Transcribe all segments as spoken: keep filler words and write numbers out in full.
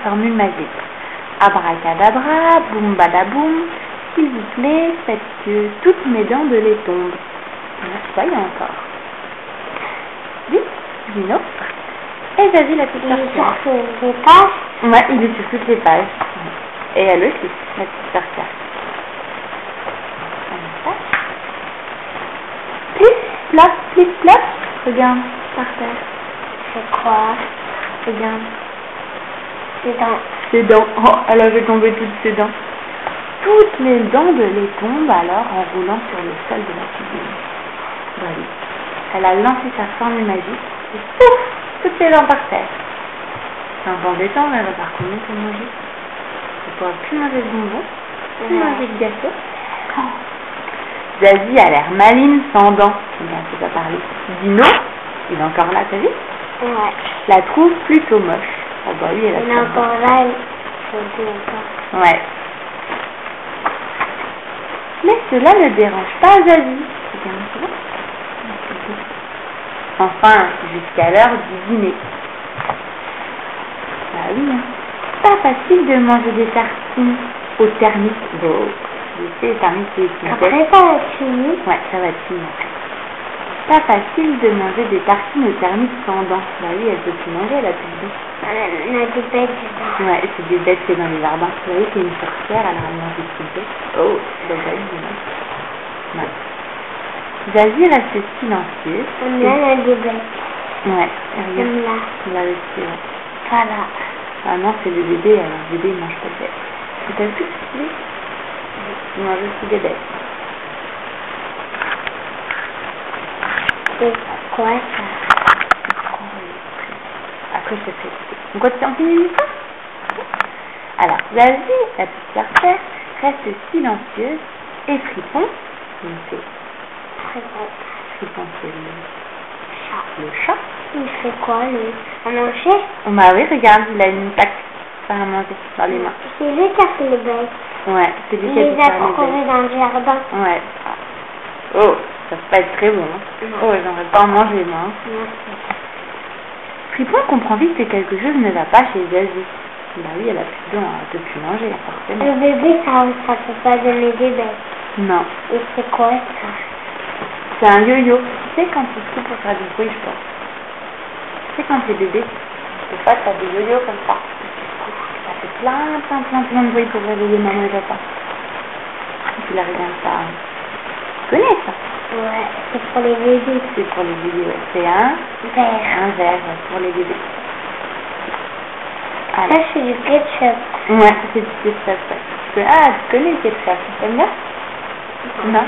Formule magique. Abracadabra, boum badaboum, s'il vous plaît, faites que toutes mes dents de lait tombent. Je vois, il y a encore. Vite, Dino. Et vas-y, la petite sorcière. Il est sur toutes les pages. Ouais, il est sur toutes les pages. Et elle aussi, la petite sorcière. Plip, plop, plip, plop. Regarde, par terre. C'est quoi? Regarde. Ses dents. Ses dents. Oh, elle avait tombé toutes ses dents. Toutes les dents de lait tombent alors en roulant sur le sol de la cuisine. Voilà. Elle a lancé sa formule magique et pouf, toutes les dents par terre. C'est un peu embêtant, mais elle va pas combien pour manger. Elle pourra plus manger de bonbons, plus Ouais. manger de gâteau. Oh. Zazie a l'air maline sans dents. Regarde, je peux pas parler. Dino, il est encore là, t'as vu? Ouais. Je la trouve plutôt moche. Ah bah oui, elle a Il est pas encore là, il faut dire encore. Ouais. Mais cela ne dérange pas Zazie. Enfin, jusqu'à l'heure du dîner. Bah oui, hein. Pas facile de manger des tartines au thermique. Bon, je sais, le thermique c'est une Après tête. ça va fini. Ouais, ça va être fini après. Pas facile de manger des tartines au thermique sans dents. Bah oui, elle peut plus manger, elle a plus de dents. On a des bêtes dedans. Ouais, c'est des bêtes qui est dans les jardins. Vous voyez, c'est une sorcière, elle a mange des petites bêtes. Oh, c'est pas une ouais. Zazie reste silencieuse. On a des bêtes. Ouais, regarde. Comme là. Là aussi, ouais. Voilà. Ah non, c'est le bébé, alors le bébé il mange pas de bêtes. Tu t'as vu ce qu'il est? Il mange aussi des bêtes. C'est quoi ça? Après, je te fais écouter. On continue, on finit l'histoire? Alors, Zazie, la petite sorcière, reste silencieuse et Fripon, il fait. Fripon, c'est le chat. Le chat. Il fait quoi, lui? À manger? Oh bah oui, regarde, il a une plaque à manger dans les mains. C'est lui qui a fait les bêtes. Ouais, c'est lui Il qui a les dû a faire les trouvés bêtes. dans le jardin. Ouais. Oh, ça peut pas être très bon. Hein. Non. Oh, j'aimerais pas en manger, moi. Hein. Merci. Fripon comprend vite que quelque chose ne va pas chez Zazie. Bah oui, elle a plus de dents, elle peut plus manger, forcément. Le bébé, ça ça peut pas donner des bêtes. Non. Et c'est quoi ça? C'est un yo-yo. Tu sais quand tu fous pour faire du bruit, je pense. Tu sais quand t'es bébé, des fois t'as des yo-yo comme ça. Ça fait plein, plein, plein, plein de bruit pour réveiller maman et papa. Et puis là, regarde ça. Tu connais ça? Ouais, c'est pour les bébés. C'est pour les bébés, ouais. C'est un Vert. Un verre ouais, pour les bébés. Ça, Alors. c'est du ketchup. Ouais, c'est du ketchup, ouais. Tu peux- Ah, tu connais le ketchup, t'aimes bien? Non.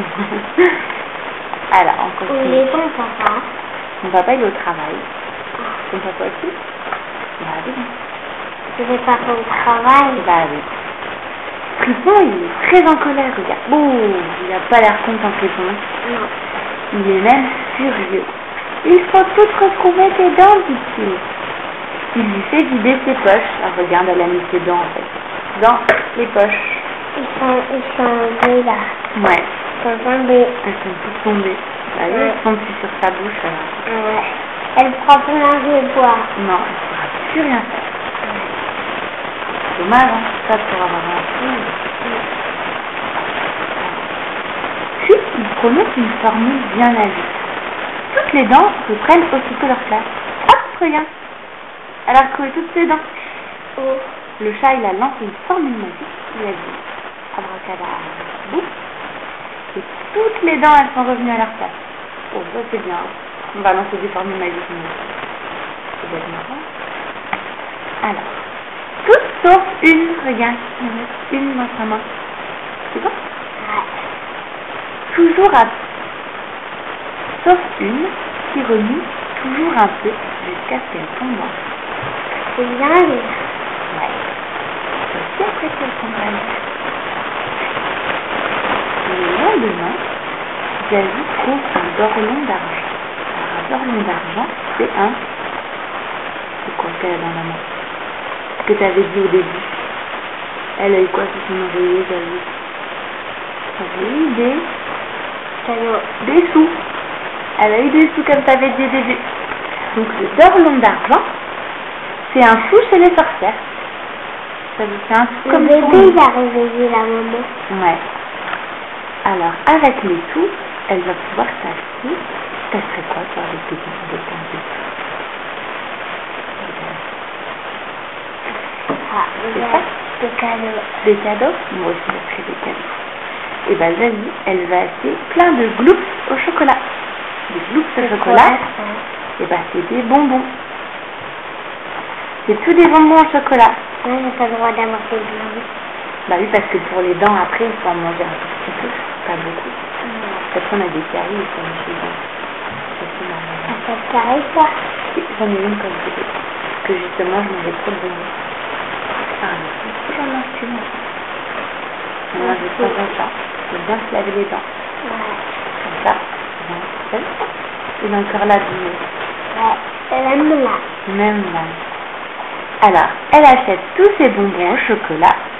Alors, on Où continue. est ton papa? Mon papa, il est au travail. Ton papa aussi? Bah oui. Je vais pas au travail. Bah oui. Fripon, il est très en colère, regarde. Oh, il a pas l'air content, Fripon. Non. Il est même furieux. Il faut toutes retrouver tes dents, dit-il. Il lui fait vider ses poches. Ah, regarde, elle a mis ses dents, en fait. Dans les poches. Ils sont, ils sont tombés là. Ouais. Ils sont tombés. Elles sont toutes tombées. Bah oui, Ouais. elles sont plus sur sa bouche, alors. Ouais. Elle prend plein de bois. Non, elle ne pourra plus rien faire. Dommage, hein, ça pour avoir un fou. Puis, il prononce une formule bien à lui. Toutes les dents reprennent aussitôt leur place. Hop, regarde. Elle a retrouvé toutes ses dents. Oh. Le chat, il a lancé une formule magique. Il a dit abracadabra, boum. Et toutes les dents, elles sont revenues à leur place. Oh, ça c'est bien. On va lancer des formules magiques. C'est bien marrant. Alors, toutes sauf une, regarde. Il en reste une dans sa main. C'est bon? Ouais. Toujours à... Sauf une qui remue toujours un peu jusqu'à ce qu'elle tombe. C'est bien lui. Ouais. C'est aussi après qu'elle tombe. Le lendemain, Zazie trouve un dorlon d'argent. Alors, un dorlon d'argent, c'est un... C'est quoi qu'elle a dans la main? Ce que tu avais dit au début. Elle a eu quoi sur son oreiller, Zazie? Elle a eu des... Cadeau. des sous. Elle a eu des sous comme tu avais dit au début. Donc le dorlon d'argent, c'est un sou chez les sorcières. Ça vous fait un tout Le comme bébé, fourmi. il a réveillé la maman. Ouais. Alors, avec les tout, elle va pouvoir s'acheter. T'achèterais quoi, toi, avec des des temps de Ah, C'est il a ça des cadeaux. Des cadeaux? Moi aussi, j'achèterais des cadeaux. Et ben, vas-y, elle va acheter plein de gloops au chocolat. Des gloops au chocolat, et ben, c'est des bonbons. C'est tous des bonbons au chocolat. Moi, j'ai pas le droit d'avoir des bonbons. Bah oui, parce que pour les dents, après, il faut en manger un tout petit peu, pas beaucoup. Parce qu'on a des caries et ça me fait bien. Ça fait mal. Ça fait carré, ça. J'en ai une comme bébé. Parce que justement, je mangeais trop de bonbons. Ah, mais si j'en mange plus maintenant. On mange de temps en temps. Faut bien se laver les dents. Ouais. Comme ça, bon, c'est ça. Il est encore là, du Ouais. Elle aime là. même là. Alors, elle achète tous ces bonbons au chocolat